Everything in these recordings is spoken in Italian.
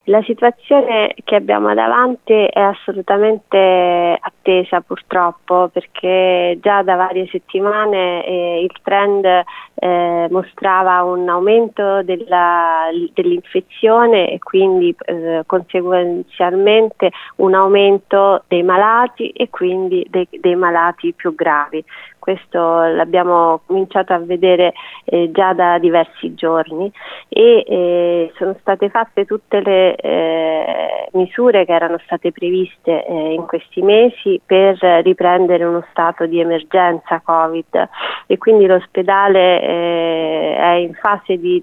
La situazione che abbiamo davanti è assolutamente attesa purtroppo, perché già da varie settimane il trend mostrava un aumento dell'infezione e quindi conseguenzialmente un aumento dei malati e quindi dei malati più gravi. Questo l'abbiamo cominciato a vedere già da diversi giorni e sono state fatte tutte le misure che erano state previste in questi mesi per riprendere uno stato di emergenza Covid, e quindi l'ospedale è in fase di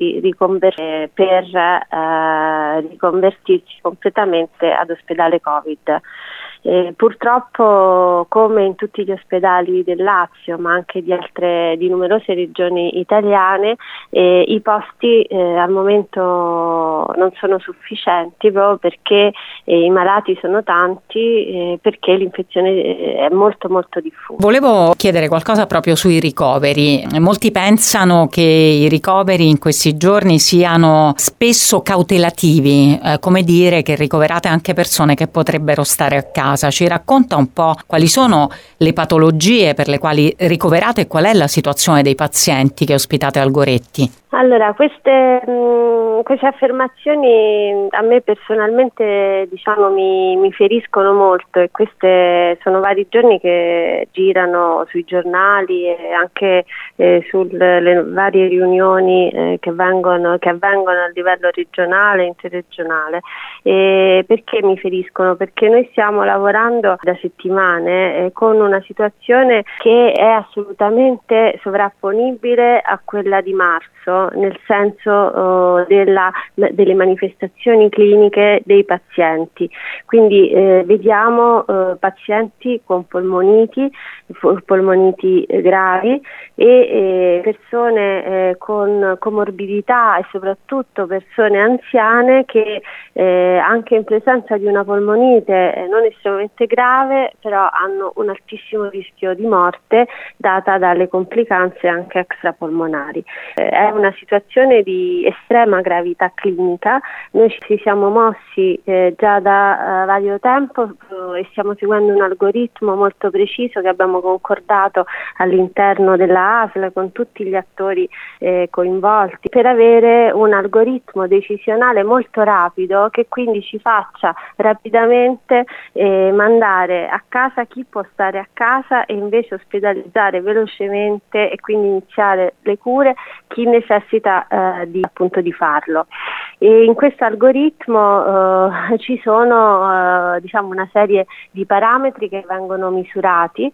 riconvertirsi completamente ad ospedale Covid. Purtroppo, come in tutti gli ospedali del Lazio, ma anche di numerose regioni italiane, i posti al momento non sono sufficienti, proprio perché i malati sono tanti, perché l'infezione è molto molto diffusa. Volevo chiedere qualcosa proprio sui ricoveri. Molti pensano che i ricoveri in questi giorni siano spesso cautelativi, come dire che ricoverate anche persone che potrebbero stare a casa. Ci racconta un po' quali sono le patologie per le quali ricoverate e qual è la situazione dei pazienti che ospitate al Goretti? Allora, queste affermazioni a me personalmente mi feriscono molto, e queste sono vari giorni che girano sui giornali e anche sulle varie riunioni che avvengono a livello regionale e interregionale. Perché mi feriscono? Perché noi stiamo lavorando da settimane con una situazione che è assolutamente sovrapponibile a quella di marzo, nel senso delle manifestazioni cliniche dei pazienti. Quindi vediamo pazienti con polmoniti gravi e persone con comorbidità e soprattutto persone anziane che anche in presenza di una polmonite non estremamente grave, però hanno un altissimo rischio di morte data dalle complicanze anche extrapolmonari. È una situazione di estrema gravità clinica. Noi ci siamo mossi già da vario tempo e stiamo seguendo un algoritmo molto preciso che abbiamo concordato all'interno della ASL con tutti gli attori coinvolti, per avere un algoritmo decisionale molto rapido, che quindi ci faccia rapidamente mandare a casa chi può stare a casa e invece ospedalizzare velocemente e quindi iniziare le cure chi necessita di farlo. E in questo algoritmo ci sono una serie di parametri che vengono misurati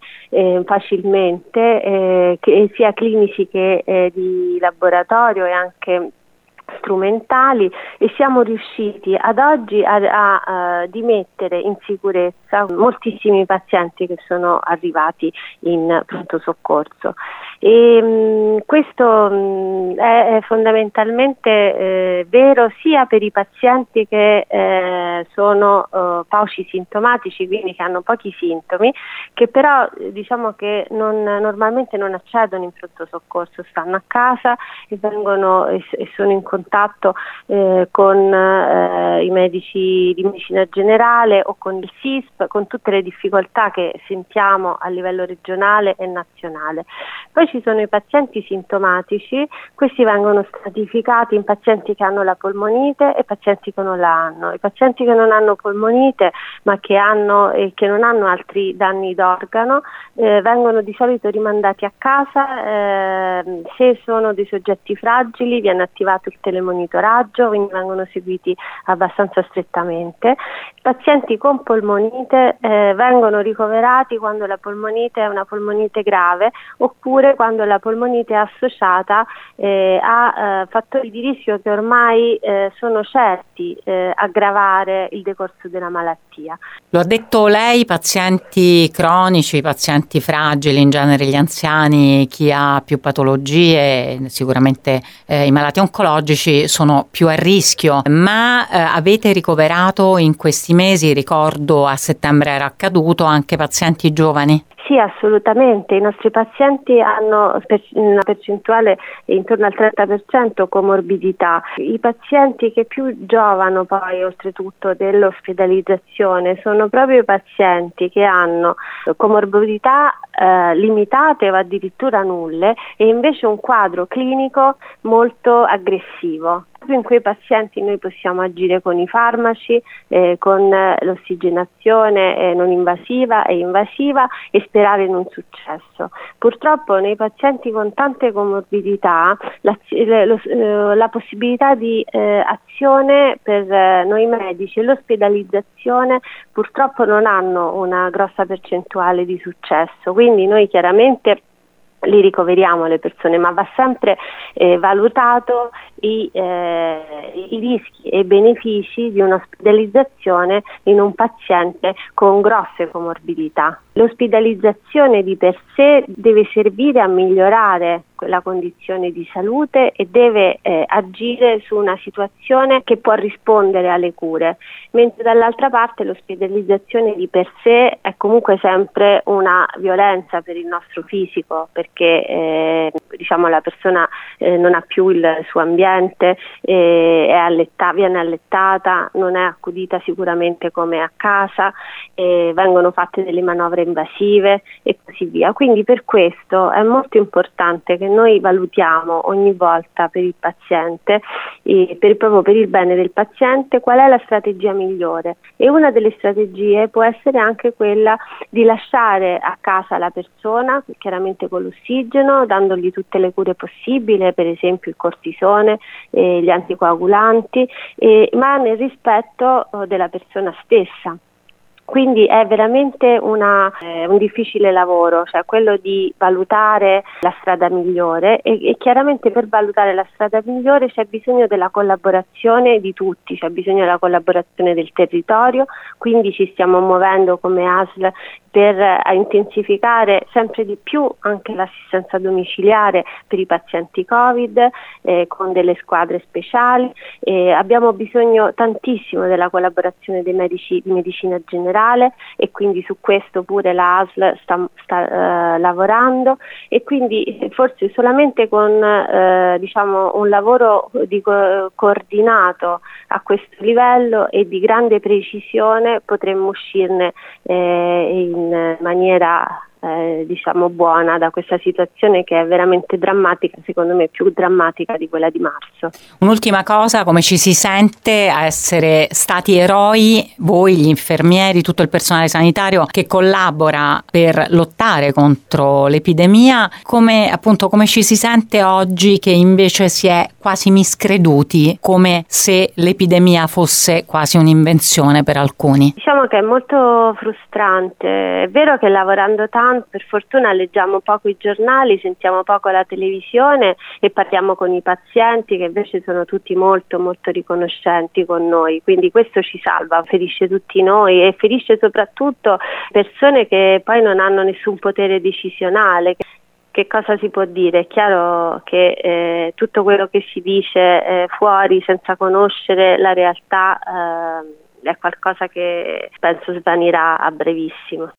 facilmente, sia clinici che di laboratorio e anche strumentali, e siamo riusciti ad oggi di mettere in sicurezza moltissimi pazienti che sono arrivati in pronto soccorso. E questo è fondamentalmente vero sia per i pazienti che sono paucisintomatici, quindi che hanno pochi sintomi, che però che normalmente non accedono in pronto soccorso, stanno a casa e sono in contatto con i medici di medicina generale o con il SISP, con tutte le difficoltà che sentiamo a livello regionale e nazionale. Poi ci sono i pazienti sintomatici, questi vengono stratificati in pazienti che hanno la polmonite e pazienti che non la hanno. I pazienti che non hanno polmonite ma che non hanno altri danni d'organo vengono di solito rimandati a casa. Se sono dei soggetti fragili viene attivato il telemonitoraggio, quindi vengono seguiti abbastanza strettamente. I pazienti con polmonite vengono ricoverati quando la polmonite è una polmonite grave, oppure quando la polmonite è associata a fattori di rischio che ormai sono certi aggravare il decorso della malattia. Lo ha detto lei, pazienti cronici, pazienti fragili, in genere gli anziani, chi ha più patologie, sicuramente i malati oncologici sono più a rischio, ma avete ricoverato in questi mesi, ricordo a settembre era accaduto, anche pazienti giovani? Sì, assolutamente. I nostri pazienti hanno una percentuale intorno al 30% comorbidità. I pazienti che più giovano poi oltretutto dell'ospedalizzazione sono proprio i pazienti che hanno comorbidità limitate o addirittura nulle e invece un quadro clinico molto aggressivo. In quei pazienti noi possiamo agire con i farmaci, con l'ossigenazione non invasiva e invasiva e sperare in un successo. Purtroppo nei pazienti con tante comorbidità la possibilità di azione per noi medici e l'ospedalizzazione purtroppo non hanno una grossa percentuale di successo, quindi noi chiaramente li ricoveriamo le persone, ma va sempre valutato i rischi e i benefici di un'ospedalizzazione in un paziente con grosse comorbidità. L'ospedalizzazione di per sé deve servire a migliorare la condizione di salute e deve agire su una situazione che può rispondere alle cure, mentre dall'altra parte l'ospedalizzazione di per sé è comunque sempre una violenza per il nostro fisico, perché la persona non ha più il suo ambiente, viene allettata, non è accudita sicuramente come a casa, vengono fatte delle manovre invasive e così via. Quindi per questo è molto importante che noi valutiamo ogni volta per il paziente, proprio per il bene del paziente, qual è la strategia migliore, e una delle strategie può essere anche quella di lasciare a casa la persona, chiaramente con l'ossigeno, dandogli tutte le cure possibili, per esempio il cortisone, gli anticoagulanti, ma nel rispetto della persona stessa. Quindi è veramente un difficile lavoro, cioè quello di valutare la strada migliore e chiaramente per valutare la strada migliore c'è bisogno della collaborazione di tutti, c'è bisogno della collaborazione del territorio, quindi ci stiamo muovendo come ASL per intensificare sempre di più anche l'assistenza domiciliare per i pazienti Covid con delle squadre speciali. Abbiamo bisogno tantissimo della collaborazione dei medici di medicina generale e quindi su questo pure la ASL sta lavorando, e quindi forse solamente con un lavoro coordinato a questo livello e di grande precisione potremmo uscirne in maniera buona da questa situazione che è veramente drammatica, secondo me più drammatica di quella di marzo. Un'ultima cosa, come ci si sente a essere stati eroi, voi gli infermieri, tutto il personale sanitario che collabora per lottare contro l'epidemia, come ci si sente oggi che invece si è quasi miscreduti, come se l'epidemia fosse quasi un'invenzione per alcuni? Diciamo che è molto frustrante, è vero che lavorando tanto per fortuna leggiamo poco i giornali, sentiamo poco la televisione e parliamo con i pazienti che invece sono tutti molto molto riconoscenti con noi, quindi questo ci salva, ferisce tutti noi e ferisce soprattutto persone che poi non hanno nessun potere decisionale. Che cosa si può dire? È chiaro che tutto quello che si dice fuori senza conoscere la realtà è qualcosa che penso svanirà a brevissimo.